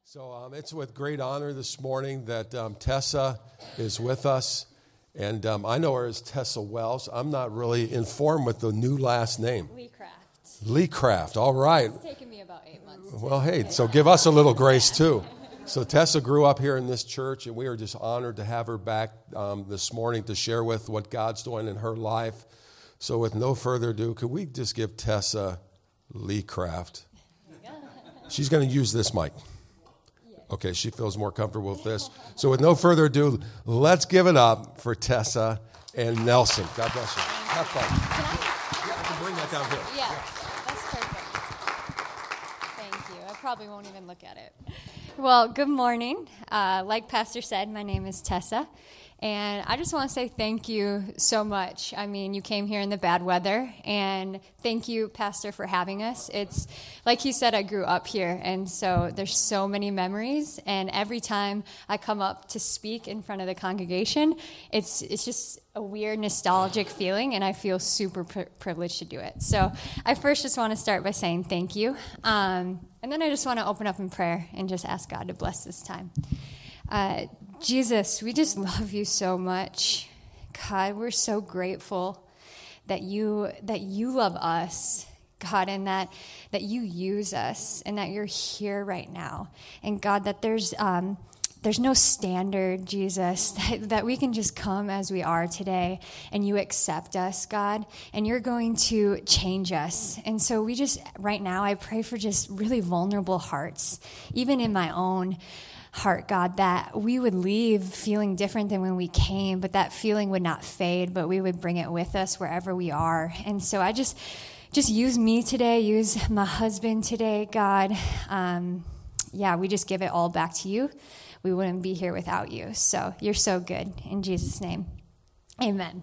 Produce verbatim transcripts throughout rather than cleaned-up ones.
So um, it's with great honor this morning that um, Tessa is with us. And um, I know her as Tessa Wells. I'm not really informed with the new last name. Lee Craft. Lee Craft, all right. It's taken me about eight months. Well, hey, so give us a little grace too. So Tessa grew up here in this church, and we are just honored to have her back um, this morning to share with what God's doing in her life. So with no further ado, could we just give Tessa Lee Craft? She's going to use this mic. Okay, she feels more comfortable with this. So with no further ado, let's give it up for Tessa and Nelson. God bless you. Have fun. Can I? Yeah, I can bring that down here. Yeah, that's perfect. Thank you. I probably won't even look at it. Well, good morning. Uh, like Pastor said, my name is Tessa. And I just want to say thank you so much. I mean, you came here in the bad weather, and thank you, Pastor, for having us. It's, like he said, I grew up here, and so there's so many memories, and every time I come up to speak in front of the congregation, it's it's just a weird, nostalgic feeling, and I feel super pri- privileged to do it. So I first just want to start by saying thank you, um, and then I just want to open up in prayer and just ask God to bless this time. Uh, Jesus, we just love you so much. God, we're so grateful that you that you love us, God, and that that you use us, and that you're here right now. And God, that there's um, there's no standard, Jesus, that, that we can just come as we are today, and you accept us, God, and you're going to change us. And so we just, right now, I pray for just really vulnerable hearts, even in my own heart, God, that we would leave feeling different than when we came, but that feeling would not fade, but we would bring it with us wherever we are. And so I just, just use me today, use my husband today, God. Um, yeah, we just give it all back to you. We wouldn't be here without you. So you're so good. In Jesus' name, amen.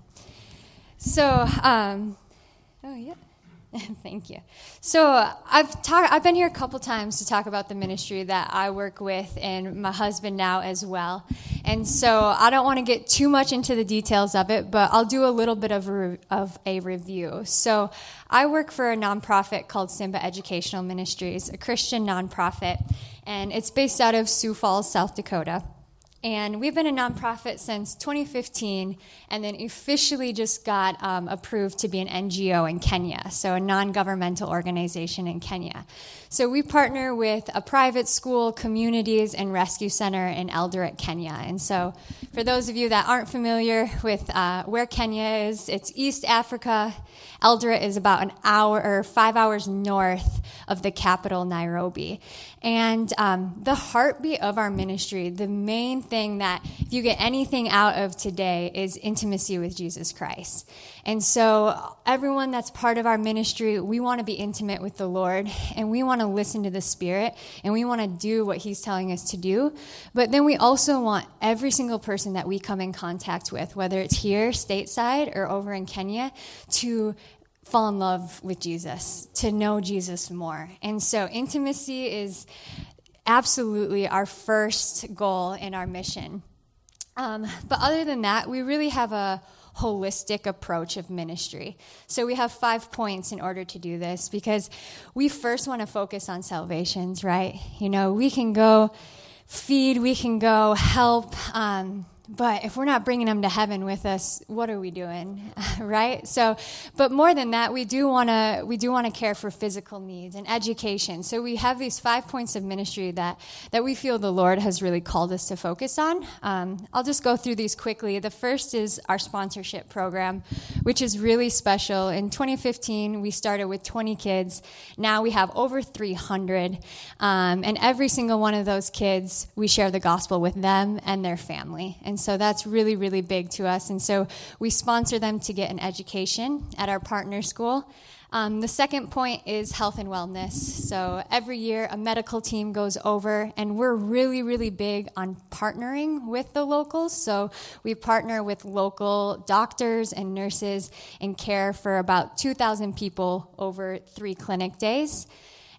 So, um, oh yeah. Thank you. So I've talked. I've been here a couple times to talk about the ministry that I work with, and my husband now as well. And so I don't want to get too much into the details of it, but I'll do a little bit of a, of a review. So I work for a nonprofit called Simba Educational Ministries, a Christian nonprofit, and it's based out of Sioux Falls, South Dakota. And we've been a nonprofit since twenty fifteen, and then officially just got um, approved to be an N G O in Kenya, so a non-governmental organization in Kenya. So we partner with a private school, communities, and rescue center in Eldoret, Kenya. And so for those of you that aren't familiar with uh, where Kenya is, it's East Africa. Eldoret is about an hour or five hours north of the capital, Nairobi. And um, the heartbeat of our ministry, the main thing that if you get anything out of today is intimacy with Jesus Christ. And so everyone that's part of our ministry, we want to be intimate with the Lord, and we want to listen to the Spirit, and we want to do what He's telling us to do. But then we also want every single person that we come in contact with, whether it's here, stateside, or over in Kenya, to fall in love with Jesus, to know Jesus more. And so intimacy is absolutely our first goal in our mission. Um, but other than that, we really have a holistic approach of ministry. So we have five points in order to do this, because we first want to focus on salvations, right? You know, we can go feed, we can go help, um, but if we're not bringing them to heaven with us, what are we doing, right? So, but more than that, we do want to we do want to care for physical needs and education. So we have these five points of ministry that that we feel the Lord has really called us to focus on. Um, I'll just go through these quickly. The first is our sponsorship program, which is really special. In twenty fifteen, we started with twenty kids. Now we have over three hundred, um, and every single one of those kids, we share the gospel with them and their family. And so that's really, really big to us. And so we sponsor them to get an education at our partner school. Um, the second point is health and wellness. So every year a medical team goes over, and we're really, really big on partnering with the locals. So we partner with local doctors and nurses and care for about two thousand people over three clinic days.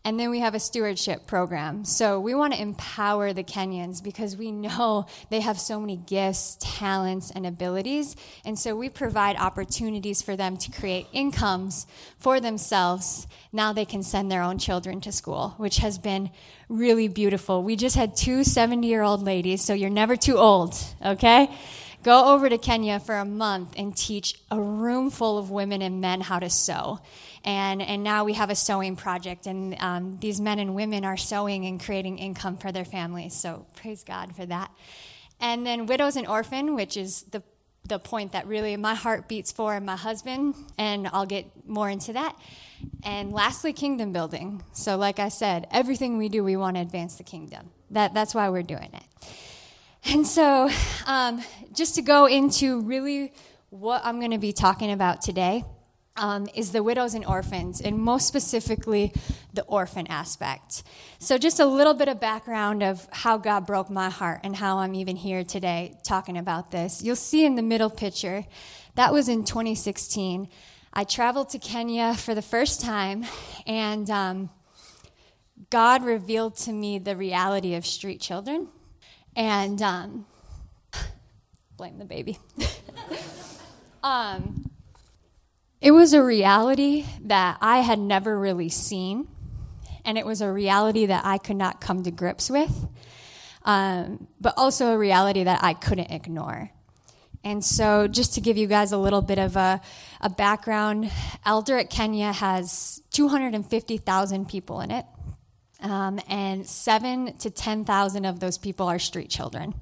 And then we have a stewardship program. So we want to empower the Kenyans because we know they have so many gifts, talents, and abilities. And so we provide opportunities for them to create incomes for themselves. Now they can send their own children to school, which has been really beautiful. We just had two seventy-year-old ladies, so you're never too old, okay? Go over to Kenya for a month and teach a room full of women and men how to sew. And and now we have a sewing project, and um, these men and women are sewing and creating income for their families. So praise God for that. And then Widows and Orphan, which is the the point that really my heart beats for, and my husband, and I'll get more into that. And lastly, kingdom building. So like I said, everything we do, we want to advance the kingdom. That That's why we're doing it. And so um, just to go into really what I'm going to be talking about today, Um, is the widows and orphans, and most specifically, the orphan aspect. So just a little bit of background of how God broke my heart and how I'm even here today talking about this. You'll see in the middle picture, that was in twenty sixteen. I traveled to Kenya for the first time, and um, God revealed to me the reality of street children. And um, blame the baby. um It was a reality that I had never really seen, and it was a reality that I could not come to grips with, um, but also a reality that I couldn't ignore. And so just to give you guys a little bit of a, a background, Eldoret, Kenya has two hundred fifty thousand people in it, um, and seven to ten thousand of those people are street children.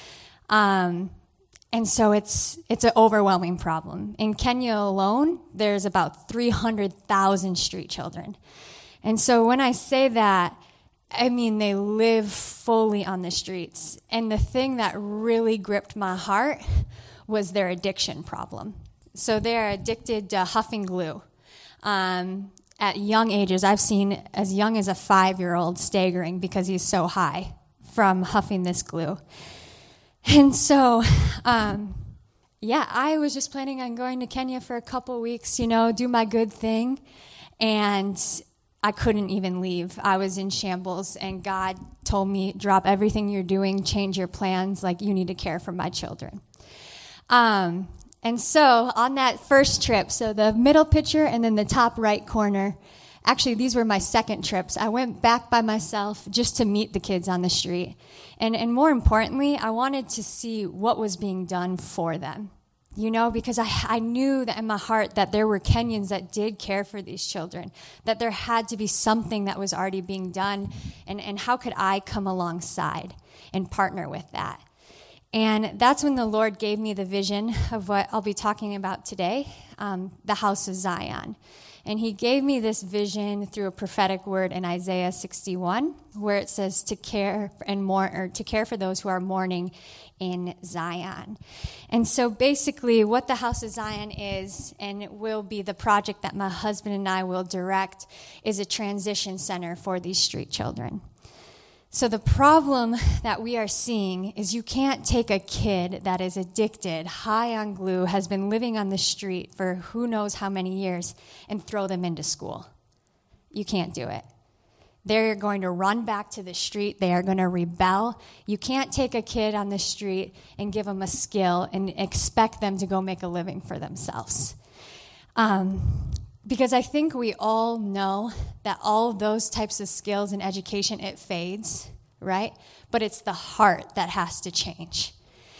Um And so it's it's an overwhelming problem. In Kenya alone, there's about three hundred thousand street children. And so when I say that, I mean they live fully on the streets. And the thing that really gripped my heart was their addiction problem. So they're addicted to huffing glue. Um, at young ages, I've seen as young as a five-year-old staggering because he's so high from huffing this glue. And so, um, yeah, I was just planning on going to Kenya for a couple weeks, you know, do my good thing, and I couldn't even leave. I was in shambles, and God told me, drop everything you're doing, change your plans, like you need to care for my children. Um, and so on that first trip, so the middle picture and then the top right corner, actually, these were my second trips. I went back by myself just to meet the kids on the street. And and more importantly, I wanted to see what was being done for them, you know, because I, I knew that in my heart that there were Kenyans that did care for these children, that there had to be something that was already being done, and, and how could I come alongside and partner with that? And that's when the Lord gave me the vision of what I'll be talking about today, um, the House of Zion. And he gave me this vision through a prophetic word in Isaiah sixty-one, where it says to care and mourn, or to care for those who are mourning in Zion. And so basically what the House of Zion is, and it will be the project that my husband and I will direct, is a transition center for these street children. So the problem that we are seeing is you can't take a kid that is addicted, high on glue, has been living on the street for who knows how many years, and throw them into school. You can't do it. They're going to run back to the street. They are going to rebel. You can't take a kid on the street and give them a skill and expect them to go make a living for themselves. Um, Because I think we all know that all those types of skills and education, it fades, right? But it's the heart that has to change.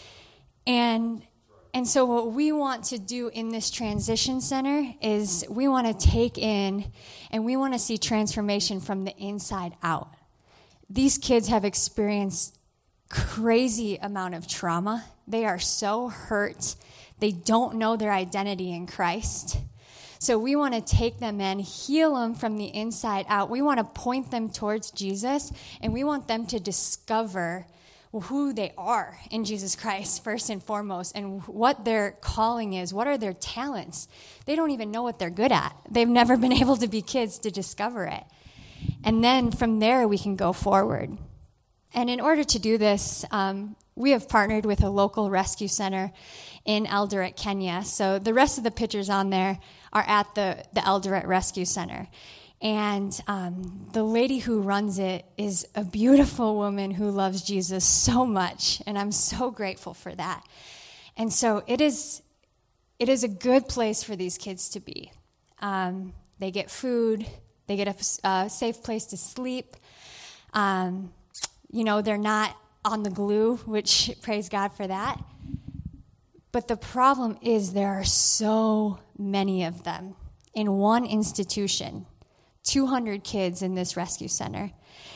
And and so what we want to do in this transition center is we want to take in and we want to see transformation from the inside out. These kids have experienced crazy amount of trauma. They are so hurt. They don't know their identity in Christ. So we want to take them in, heal them from the inside out. We want to point them towards Jesus, and we want them to discover who they are in Jesus Christ, first and foremost, and what their calling is, what are their talents. They don't even know what they're good at. They've never been able to be kids to discover it. And then from there, we can go forward. And in order to do this, um, we have partnered with a local rescue center in Eldoret, Kenya. So the rest of the pictures on there are at the, the Eldoret Rescue Center. And um, the lady who runs it is a beautiful woman who loves Jesus so much, and I'm so grateful for that. And so it is, it is a good place for these kids to be. Um, they get food, they get a uh, safe place to sleep. Um, you know, they're not on the glue, which praise God for that. But the problem is there are so many of them in one institution. two hundred kids in this rescue center,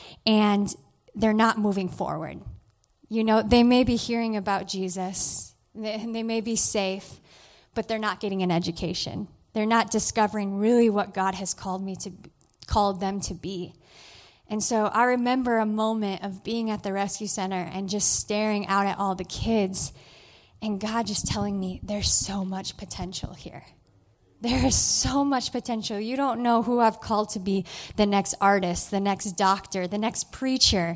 and they're not moving forward. You know, they may be hearing about Jesus, and they may be safe, but they're not getting an education. They're not discovering really what God has called me to, called them to be. And so I remember a moment of being at the rescue center and just staring out at all the kids, and God just telling me, there's so much potential here. There is so much potential. You don't know who I've called to be the next artist, the next doctor, the next preacher.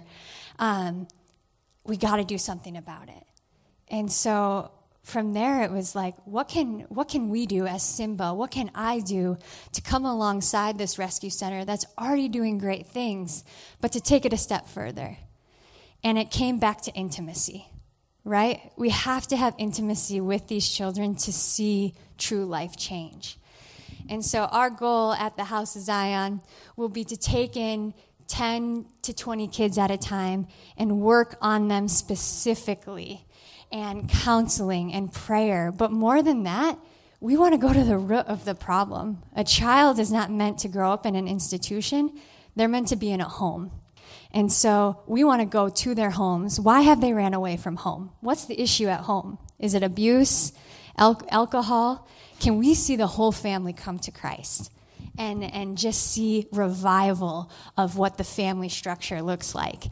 Um, we got to do something about it. And so from there, it was like, what can what can we do as Simba? What can I do to come alongside this rescue center that's already doing great things, but to take it a step further? And it came back to intimacy, right? We have to have intimacy with these children to see true life change. And so our goal at the House of Zion will be to take in ten to twenty kids at a time and work on them specifically, and counseling and prayer. But more than that, we want to go to the root of the problem. A child is not meant to grow up in an institution. They're meant to be in a home. And so we want to go to their homes. Why have they ran away from home? What's the issue at home? Is it abuse, al- alcohol? Can we see the whole family come to Christ and, and just see revival of what the family structure looks like?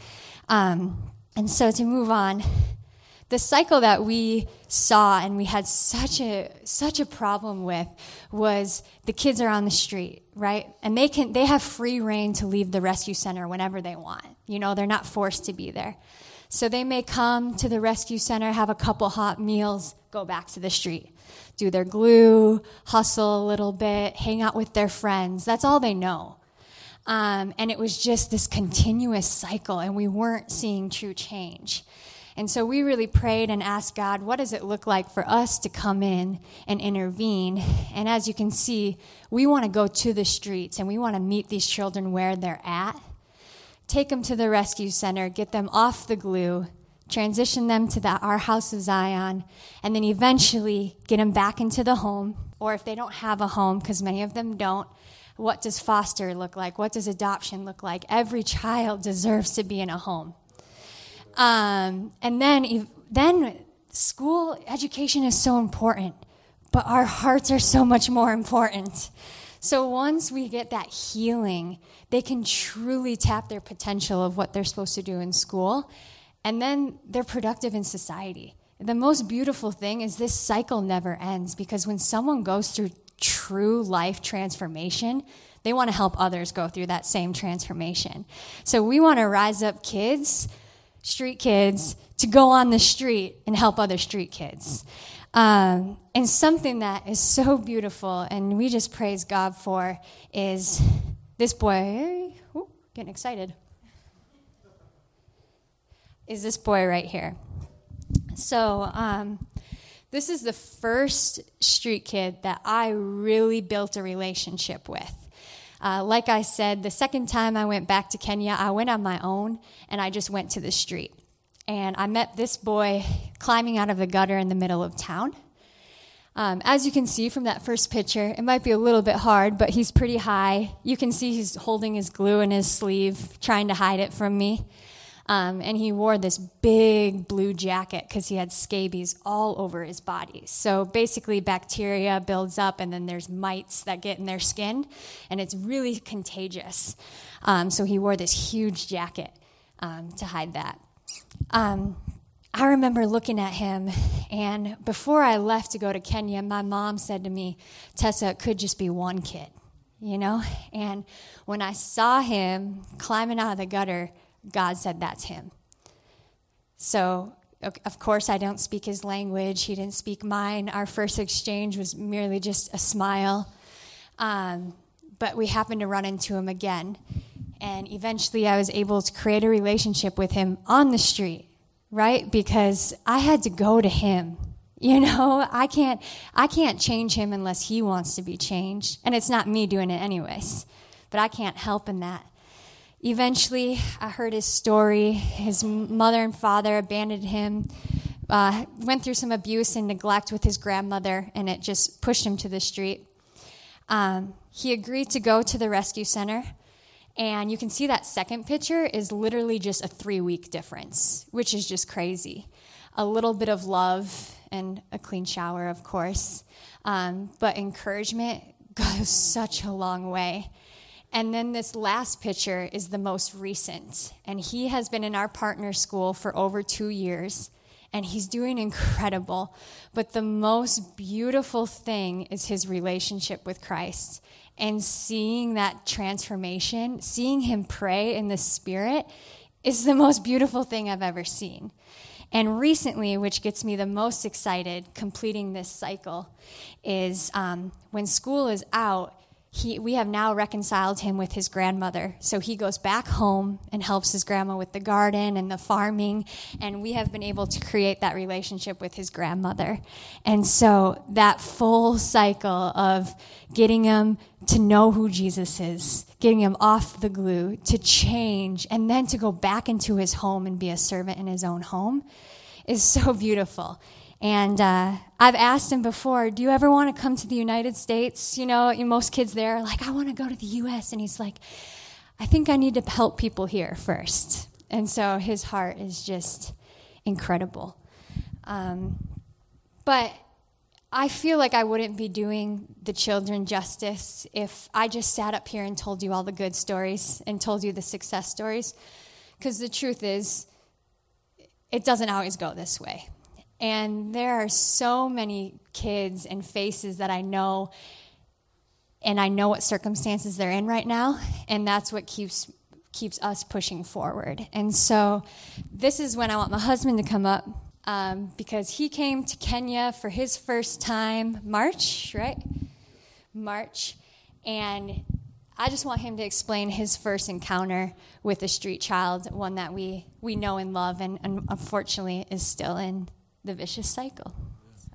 Um, and so to move on, the cycle that we saw and we had such a such a problem with was the kids are on the street, right? And they can they have free reign to leave the rescue center whenever they want. You know, they're not forced to be there. So they may come to the rescue center, have a couple hot meals, go back to the street, do their glue, hustle a little bit, hang out with their friends. That's all they know. Um, and it was just this continuous cycle, and we weren't seeing true change. And so we really prayed and asked God, what does it look like for us to come in and intervene? And as you can see, we want to go to the streets, and we want to meet these children where they're at, take them to the rescue center, get them off the glue, transition them to the, our House of Zion, and then eventually get them back into the home. Or if they don't have a home, because many of them don't, what does foster look like? What does adoption look like? Every child deserves to be in a home. Um, and then, then school education is so important, but our hearts are so much more important. So once we get that healing, they can truly tap their potential of what they're supposed to do in school, and then they're productive in society. The most beautiful thing is this cycle never ends, because when someone goes through true life transformation, they want to help others go through that same transformation. So we want to rise up kids, street kids, to go on the street and help other street kids. Um, and something that is so beautiful, and we just praise God for, is this boy, ooh, getting excited, is this boy right here. So um, this is the first street kid that I really built a relationship with. Uh, like I said, the second time I went back to Kenya, I went on my own, and I just went to the street. And I met this boy climbing out of the gutter in the middle of town. Um, as you can see from that first picture, it might be a little bit hard, but he's pretty high. You can see he's holding his glue in his sleeve, trying to hide it from me. Um, and he wore this big blue jacket because he had scabies all over his body. So basically bacteria builds up, and then there's mites that get in their skin, and it's really contagious. Um, so he wore this huge jacket um, to hide that. Um, I remember looking at him, and before I left to go to Kenya, my mom said to me, Tessa, it could just be one kid, you know? And when I saw him climbing out of the gutter, God said, that's him. So, of course, I don't speak his language. He didn't speak mine. Our first exchange was merely just a smile. Um, but we happened to run into him again. And eventually I was able to create a relationship with him on the street, right? Because I had to go to him. You know, I can't I can't change him unless he wants to be changed. And it's not me doing it anyways. But I can't help in that. Eventually, I heard his story. His mother and father abandoned him, uh, went through some abuse and neglect with his grandmother, and it just pushed him to the street. Um, he agreed to go to the rescue center. And you can see that second picture is literally just a three-week difference, which is just crazy. A little bit of love and a clean shower, of course. Um, but encouragement goes such a long way. And then this last picture is the most recent. And he has been in our partner school for over two years. And he's doing incredible. But the most beautiful thing is his relationship with Christ. And seeing that transformation, seeing him pray in the Spirit, is the most beautiful thing I've ever seen. And recently, which gets me the most excited, completing this cycle, is um, when school is out, he, we have now reconciled him with his grandmother. So he goes back home and helps his grandma with the garden and the farming, and we have been able to create that relationship with his grandmother. And so that full cycle of getting him to know who Jesus is, getting him off the glue, to change, and then to go back into his home and be a servant in his own home is so beautiful. And uh, I've asked him before, do you ever want to come to the United States? You know, most kids there are like, I want to go to the U S And he's like, I think I need to help people here first. And so his heart is just incredible. Um, but I feel like I wouldn't be doing the children justice if I just sat up here and told you all the good stories and told you the success stories. Because the truth is, it doesn't always go this way. And there are so many kids and faces that I know, and I know what circumstances they're in right now, and that's what keeps keeps us pushing forward. And so this is when I want my husband to come up, um, because he came to Kenya for his first time, March, right? March. And I just want him to explain his first encounter with a street child, one that we, we know and love, and, and unfortunately is still in the vicious cycle. So.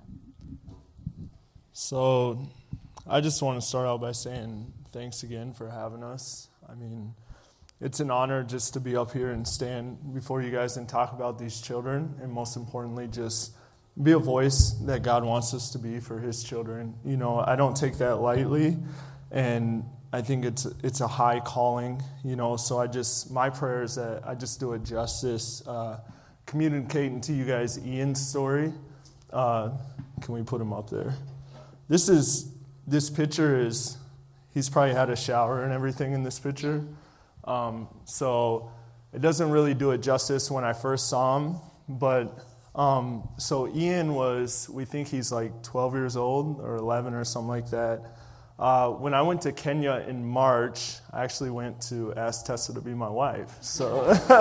so I just want to start out by saying thanks again for having us. I mean, it's an honor just to be up here and stand before you guys and talk about these children, and most importantly, just be a voice that God wants us to be for his children. You know, I don't take that lightly, and I think it's it's a high calling, you know, so I just, my prayer is that I just do it justice, uh, communicating to you guys Ian's story. Uh, can we put him up there? This is, this picture is, he's probably had a shower and everything in this picture. Um, so it doesn't really do it justice when I first saw him, but um, so Ian was, we think he's like twelve years old or eleven or something like that. Uh, when I went to Kenya in March, I actually went to ask Tessa to be my wife. So,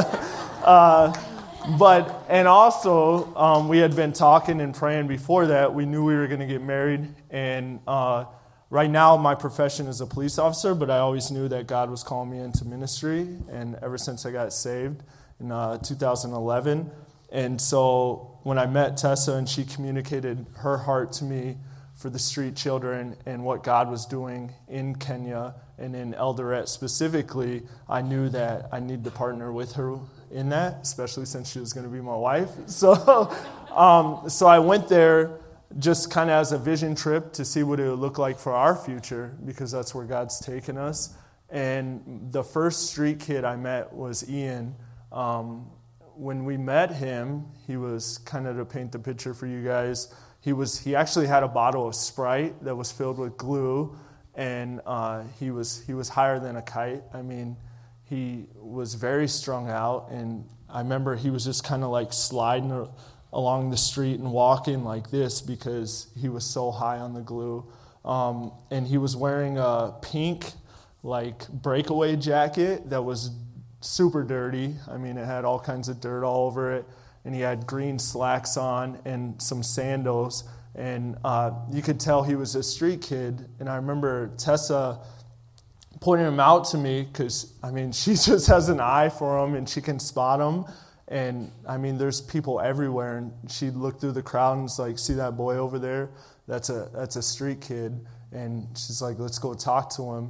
uh, but, and also, um, we had been talking and praying before that. We knew we were going to get married. And uh, right now, my profession is a police officer, but I always knew that God was calling me into ministry. And ever since I got saved in uh, two thousand eleven. And so when I met Tessa and she communicated her heart to me for the street children and what God was doing in Kenya and in Eldoret specifically, I knew that I needed to partner with her in that, especially since she was going to be my wife. So, um, so I went there just kind of as a vision trip to see what it would look like for our future, because that's where God's taken us. And the first street kid I met was Ian. Um, when we met him, he was, kind of to paint the picture for you guys, He was. He actually had a bottle of Sprite that was filled with glue, and uh, he was he was higher than a kite. I mean, he was very strung out, and I remember he was just kind of like sliding along the street and walking like this because he was so high on the glue. Um, and he was wearing a pink, like, breakaway jacket that was super dirty. I mean, it had all kinds of dirt all over it. And he had green slacks on and some sandals. And uh, you could tell he was a street kid. And I remember Tessa pointed him out to me because, I mean, she just has an eye for him and she can spot him. And, I mean, there's people everywhere. And she'd look through the crowd and was like, see that boy over there? That's a that's a street kid. And she's like, let's go talk to him.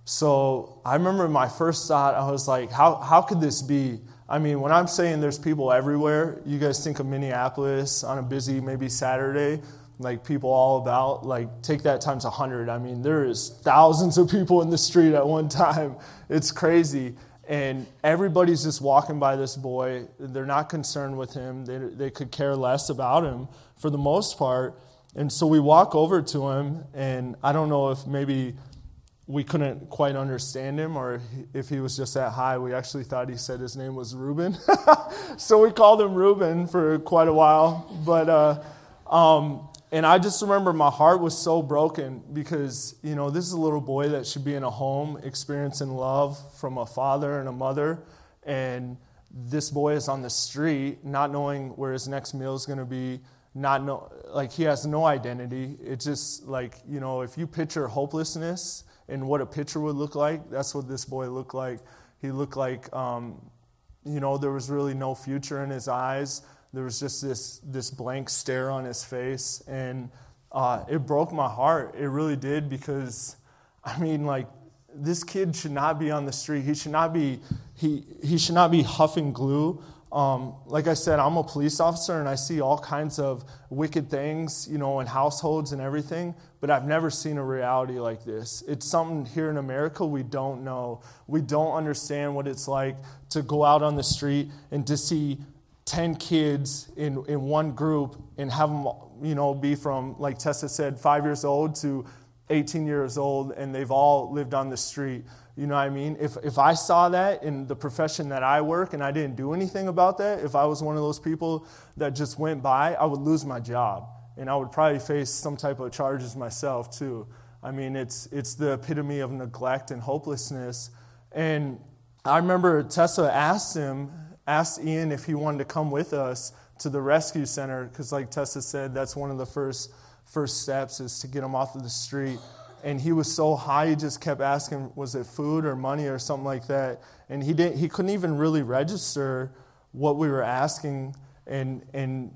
So I remember my first thought, I was like, how how could this be? I mean, when I'm saying there's people everywhere, you guys think of Minneapolis on a busy maybe Saturday, like people all about, like take that times a hundred. I mean, there is thousands of people in the street at one time. It's crazy. And everybody's just walking by this boy. They're not concerned with him. They they could care less about him for the most part. And so we walk over to him, and I don't know if maybe we couldn't quite understand him or if he was just that high. We actually thought he said his name was Reuben. So we called him Reuben for quite a while. But uh, um, and I just remember my heart was so broken because, you know, this is a little boy that should be in a home experiencing love from a father and a mother. And this boy is on the street not knowing where his next meal is going to be. Not know, like he has no identity. It's just like, you know, if you picture hopelessness and what a picture would look like, that's what this boy looked like. He looked like, um, you know, there was really no future in his eyes. There was just this this blank stare on his face, and uh, it broke my heart. It really did because, I mean, like, this kid should not be on the street. He should not be he he should not be huffing glue. Um, like I said, I'm a police officer and I see all kinds of wicked things, you know, in households and everything, but I've never seen a reality like this. It's something here in America we don't know. We don't understand what it's like to go out on the street and to see ten kids in, in one group and have them, you know, be from, like Tessa said, five years old to eighteen years old, and they've all lived on the street. You know what I mean? If if I saw that in the profession that I work and I didn't do anything about that, if I was one of those people that just went by, I would lose my job. And I would probably face some type of charges myself too. I mean, it's it's the epitome of neglect and hopelessness. And I remember Tessa asked him, asked Ian if he wanted to come with us to the rescue center, because like Tessa said, that's one of the first first steps is to get him off of the street. And he was so high, he just kept asking, was it food or money or something like that? And he didn't. He couldn't even really register what we were asking, and and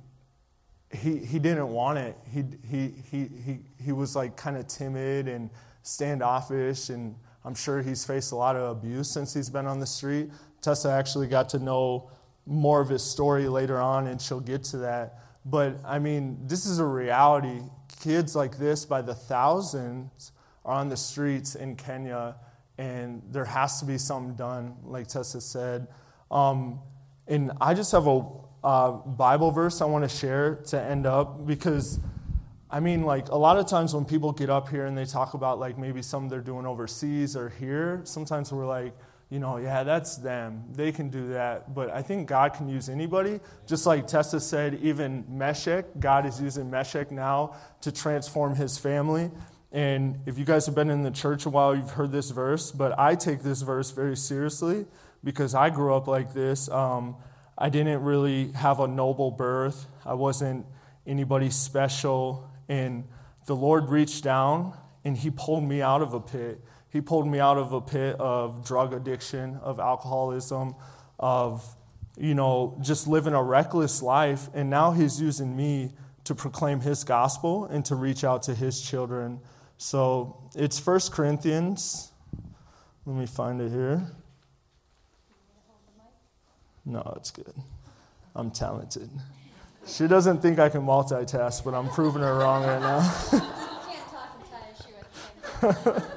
he he didn't want it. He he he he he was like kind of timid and standoffish, and I'm sure he's faced a lot of abuse since he's been on the street. Tessa actually got to know more of his story later on, and she'll get to that. But I mean, this is a reality. Kids like this by the thousands are on the streets in Kenya, and there has to be something done, like Tessa said. Um, and I just have a uh, Bible verse I want to share to end up, because, I mean, like, a lot of times when people get up here and they talk about, like, maybe something they're doing overseas or here, sometimes we're like, you know, yeah, that's them. They can do that. But I think God can use anybody. Just like Tessa said, even Meshach, God is using Meshach now to transform his family. And if you guys have been in the church a while, you've heard this verse. But I take this verse very seriously because I grew up like this. Um, I didn't really have a noble birth. I wasn't anybody special. And the Lord reached down and he pulled me out of a pit. He pulled me out of a pit of drug addiction, of alcoholism, of, you know, just living a reckless life. And now he's using me to proclaim his gospel and to reach out to his children. So it's First Corinthians. Let me find it here. No, it's good. I'm talented. She doesn't think I can multitask, but I'm proving her wrong right now. You can't talk and tie a shoe at the same time.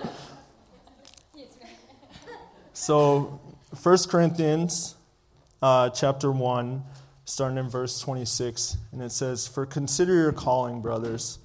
So, First Corinthians uh, chapter one, starting in verse twenty-six, and it says, "For consider your calling, brothers.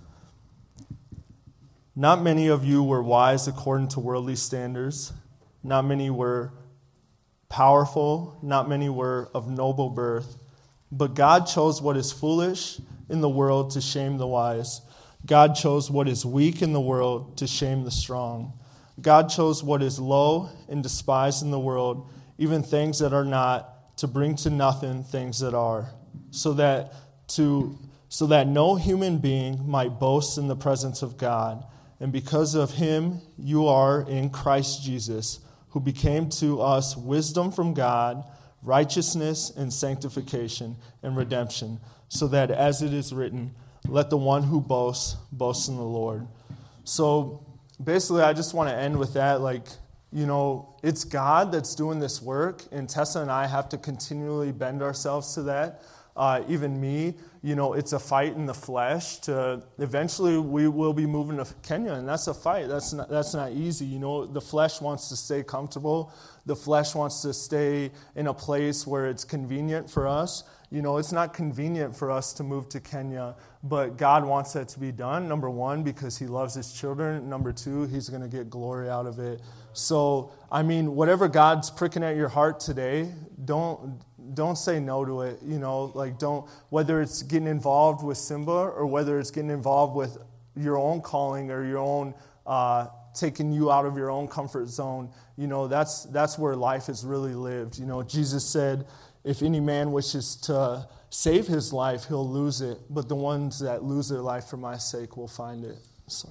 Not many of you were wise according to worldly standards. Not many were powerful. Not many were of noble birth. But God chose what is foolish in the world to shame the wise. God chose what is weak in the world to shame the strong. God chose what is low and despised in the world, even things that are not, to bring to nothing things that are, so that to so that no human being might boast in the presence of God. And because of him, you are in Christ Jesus, who became to us wisdom from God, righteousness and sanctification and redemption, so that as it is written, let the one who boasts, boast in the Lord. So basically, I just want to end with that. Like, you know, it's God that's doing this work, and Tessa and I have to continually bend ourselves to that. Uh, even me, you know, it's a fight in the flesh. To eventually, we will be moving to Kenya, and that's a fight. That's not that's not easy. You know, the flesh wants to stay comfortable. The flesh wants to stay in a place where it's convenient for us. You know, it's not convenient for us to move to Kenya, but God wants that to be done. Number one, because He loves His children. Number two, He's going to get glory out of it. So, I mean, whatever God's pricking at your heart today, don't don't say no to it. You know, like don't, whether it's getting involved with Simba or whether it's getting involved with your own calling or your own uh, taking you out of your own comfort zone. You know, that's that's where life is really lived. You know, Jesus said, if any man wishes to save his life, he'll lose it. But the ones that lose their life for my sake will find it. So.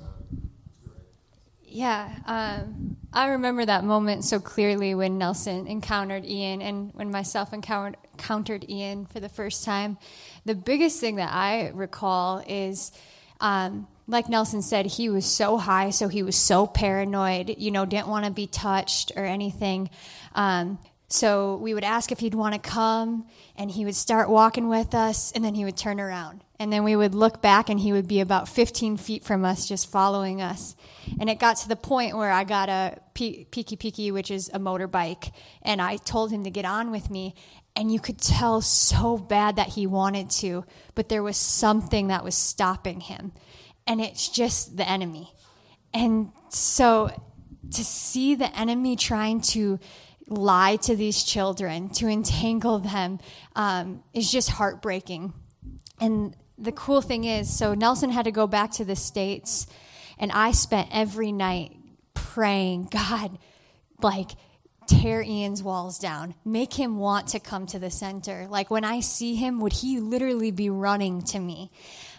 Yeah, um, I remember that moment so clearly when Nelson encountered Ian and when myself encountered, encountered Ian for the first time. The biggest thing that I recall is, um, like Nelson said, he was so high, so he was so paranoid, you know, didn't want to be touched or anything. Um, so we would ask if he'd want to come, and he would start walking with us, and then he would turn around. And then we would look back, and he would be about fifteen feet from us, just following us. And it got to the point where I got a P- Piki Piki, which is a motorbike, and I told him to get on with me. And you could tell so bad that he wanted to, but there was something that was stopping him. And it's just the enemy. And so to see the enemy trying to lie to these children, to entangle them, um, is just heartbreaking. And the cool thing is, so Nelson had to go back to the States, and I spent every night praying, God, like, tear Ian's walls down. Make him want to come to the center. Like, when I see him, would he literally be running to me?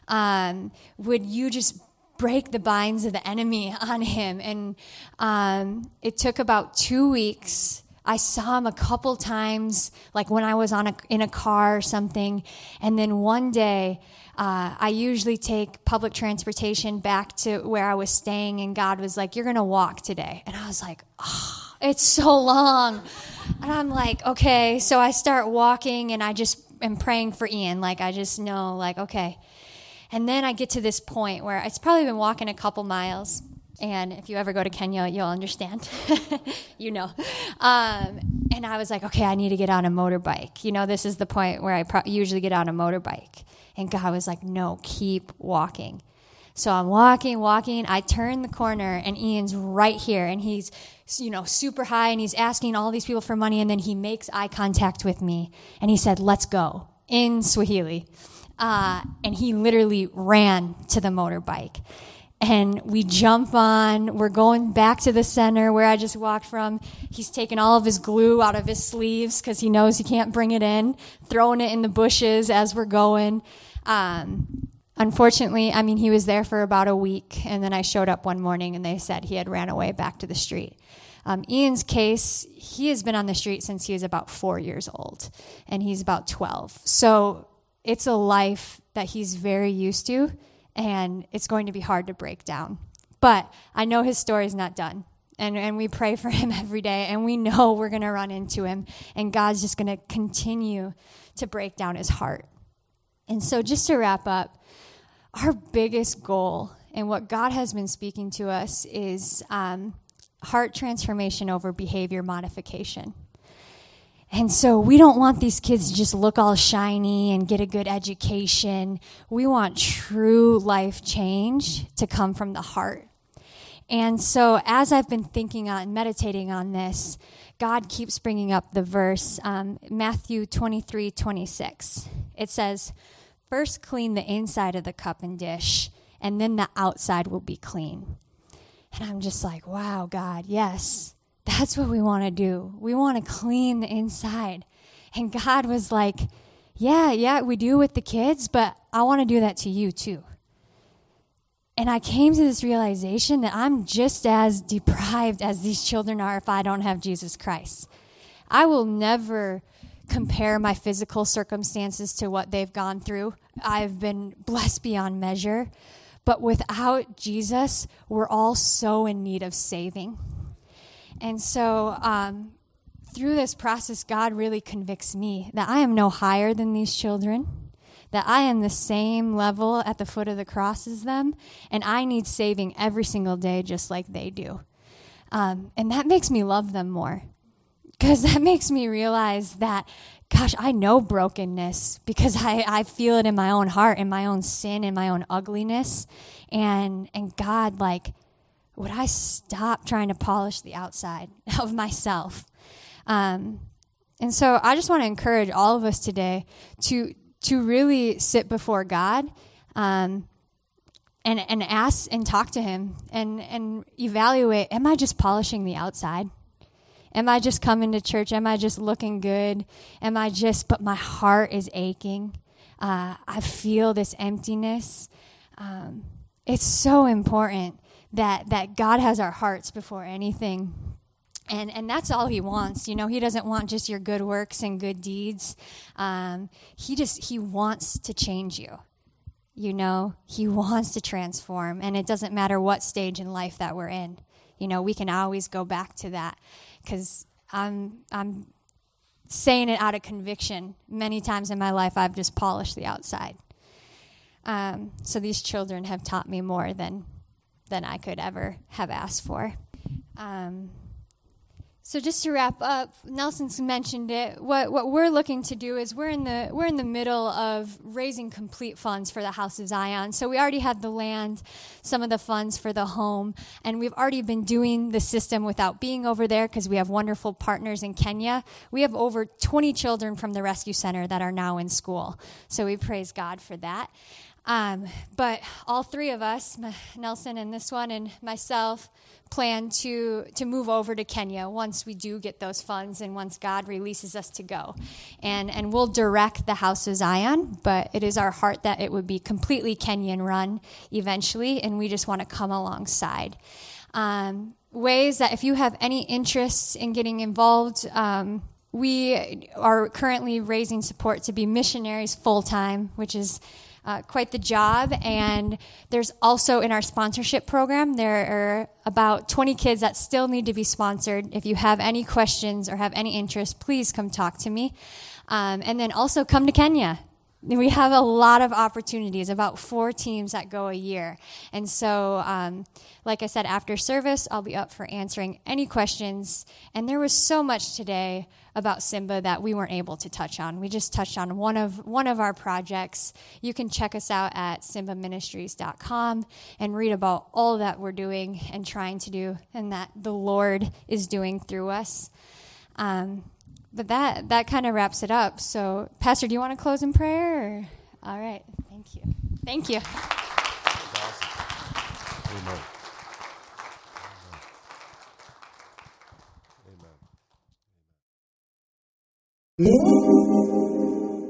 Um, would you just break the binds of the enemy on him? And um, it took about two weeks. I saw him a couple times, like when I was on a, in a car or something. And then one day, uh, I usually take public transportation back to where I was staying, and God was like, you're going to walk today. And I was like, oh, it's so long. And I'm like, okay. So I start walking, and I just am praying for Ian. Like, I just know, like, okay. And then I get to this point where it's probably been walking a couple miles. And if you ever go to Kenya, you'll understand. you know. Um, and I was like, okay, I need to get on a motorbike. You know, this is the point where I pro- usually get on a motorbike. And God was like, no, keep walking. So I'm walking, walking. I turn the corner, and Ian's right here. And he's, you know, super high, and he's asking all these people for money. And then he makes eye contact with me. And he said, let's go, in Swahili. Uh, and he literally ran to the motorbike. And we jump on, we're going back to the center where I just walked from. He's taking all of his glue out of his sleeves because he knows he can't bring it in, throwing it in the bushes as we're going. Um, unfortunately, I mean, he was there for about a week, and then I showed up one morning, and they said he had ran away back to the street. Um, Ian's case, he has been on the street since he was about four years old, and he's about twelve. So it's a life that he's very used to, and it's going to be hard to break down. But I know his story's not done. And and we pray for him every day, and we know we're going to run into him, and God's just going to continue to break down his heart. And so just to wrap up, our biggest goal and what God has been speaking to us is um, heart transformation over behavior modification. And so we don't want these kids to just look all shiny and get a good education. We want true life change to come from the heart. And so as I've been thinking on, meditating on this, God keeps bringing up the verse, um, Matthew twenty-three twenty-six. It says, first clean the inside of the cup and dish, and then the outside will be clean. And I'm just like, wow, God, yes. That's what we want to do. We want to clean the inside. And God was like, yeah, yeah, we do with the kids, but I want to do that to you too. And I came to this realization that I'm just as deprived as these children are if I don't have Jesus Christ. I will never compare my physical circumstances to what they've gone through. I've been blessed beyond measure. But without Jesus, we're all so in need of saving. And so um, through this process, God really convicts me that I am no higher than these children, that I am the same level at the foot of the cross as them, and I need saving every single day just like they do. Um, and that makes me love them more, because that makes me realize that, gosh, I know brokenness because I, I feel it in my own heart, in my own sin, in my own ugliness. And, and God, like, would I stop trying to polish the outside of myself? Um, and so I just want to encourage all of us today to to really sit before God um, and and ask and talk to him and, and evaluate, am I just polishing the outside? Am I just coming to church? Am I just looking good? Am I just, but my heart is aching. Uh, I feel this emptiness. Um, it's so important that that God has our hearts before anything. And and that's all he wants. You know, he doesn't want just your good works and good deeds. Um, he just, he wants to change you. You know, he wants to transform. And it doesn't matter what stage in life that we're in. You know, we can always go back to that. Because I'm, I'm saying it out of conviction. Many times in my life, I've just polished the outside. Um, so these children have taught me more than, than I could ever have asked for. Um So just to wrap up, Nelson's mentioned it. What what we're looking to do is we're in the we're in the middle of raising complete funds for the House of Zion. So we already have the land, some of the funds for the home, and we've already been doing the system without being over there because we have wonderful partners in Kenya. We have over twenty children from the rescue center that are now in school. So we praise God for that. Um, but all three of us, Nelson and this one and myself, plan to to move over to Kenya once we do get those funds and once God releases us to go. And and we'll direct the House of Zion, but it is our heart that it would be completely Kenyan run eventually, and we just want to come alongside. Um, ways that if you have any interest in getting involved, um, we are currently raising support to be missionaries full-time, which is Uh, quite the job. And there's also in our sponsorship program, there are about twenty kids that still need to be sponsored. If you have any questions or have any interest, please come talk to me. Um, and then also come to Kenya. We have a lot of opportunities, about four teams that go a year. And so, um, like I said, after service, I'll be up for answering any questions. And there was so much today about Simba that we weren't able to touch on. We just touched on one of one of our projects. You can check us out at simba ministries dot com and read about all that we're doing and trying to do and that the Lord is doing through us. Um, but that, that kind of wraps it up. So, Pastor, do you want to close in prayer? Or? All right. Thank you. Thank you. Amen. Amen. Amen.